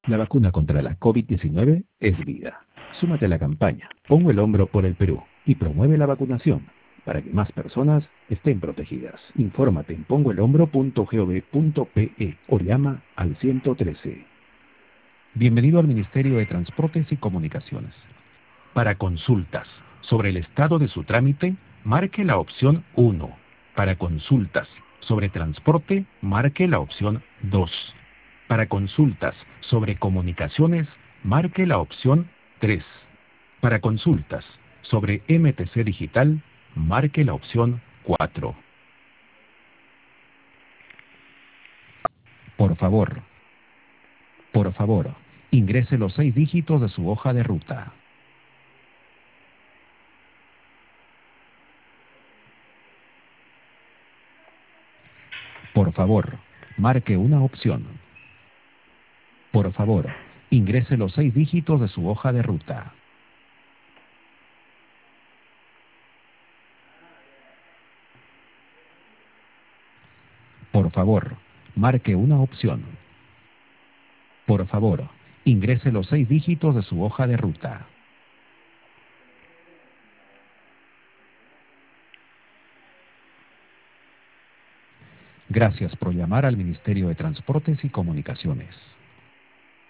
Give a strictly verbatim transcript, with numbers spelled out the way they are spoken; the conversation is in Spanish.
La vacuna contra la COVID diecinueve es vida. Súmate a la campaña Pongo el hombro por el Perú y promueve la vacunación para que más personas estén protegidas. Infórmate en pongo el hombro punto gov punto pe o llama al ciento trece. Bienvenido al Ministerio de Transportes y Comunicaciones. Para consultas sobre el estado de su trámite, marque la opción uno. Para consultas sobre transporte, marque la opción dos. Para consultas sobre comunicaciones, marque la opción tres. Para consultas sobre M T C Digital, marque la opción cuatro. Por favor, por favor, ingrese los seis dígitos de su hoja de ruta. Por favor, marque una opción. Por favor, ingrese los seis dígitos de su hoja de ruta. Por favor, marque una opción. Por favor, ingrese los seis dígitos de su hoja de ruta. Gracias por llamar al Ministerio de Transportes y Comunicaciones.